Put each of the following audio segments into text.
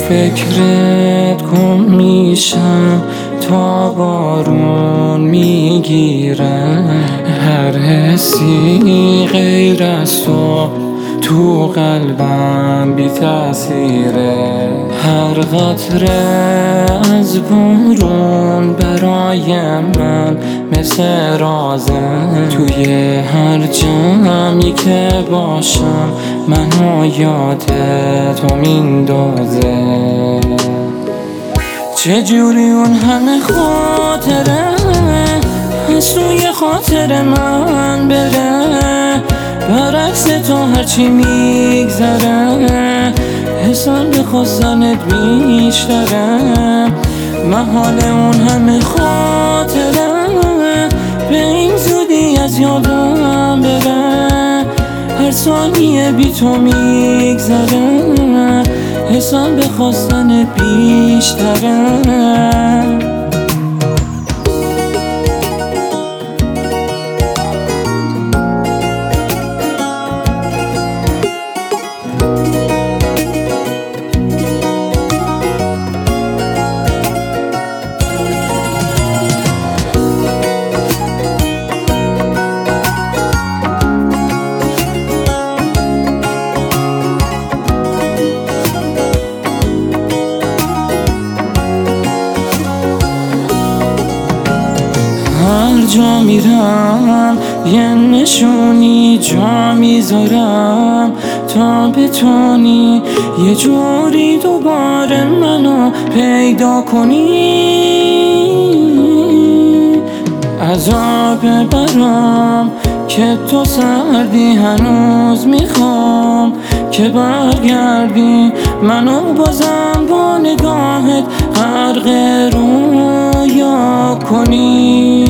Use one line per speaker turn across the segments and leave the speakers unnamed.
فکرت گم میشم تا بارون میگیرم. هر حسی غیر از تو قلبم بی تأثیره. هر قطره از بارون برای من مثل رازه. توی هر جمعی که باشم منو یاد تو میندازه. چجوری اون همه خاطره از توی خاطر من بره، برعکس تو هرچی میگذره حسن به خواستنت بیشتره. محال اون همه خاطره به این زودی از یادم بره. هر ثانیه بی تو میگذره حسن به خواستنت بیشتره. هر جا میرم یه نشونی جا میذارم تا بتونی یه جوری دوباره منو پیدا کنی. عذاب برام که تو سردی هنوز میخوام که برگردی منو بازم با نگاهت غرق رویا کنی.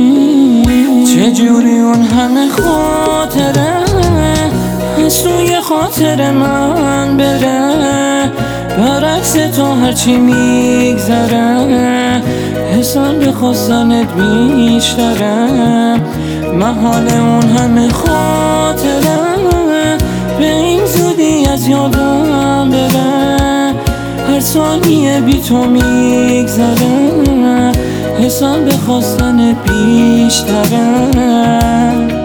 چجوری اون همه خاطره از توی خاطر من بره، برعکس تو هرچی میگذره حسن به خواستنت بیشتره. محال اون همه خاطره به این زودی از یادم بره. هر ثانیه بی تو میگذره حسن به خواستنت بیشتره.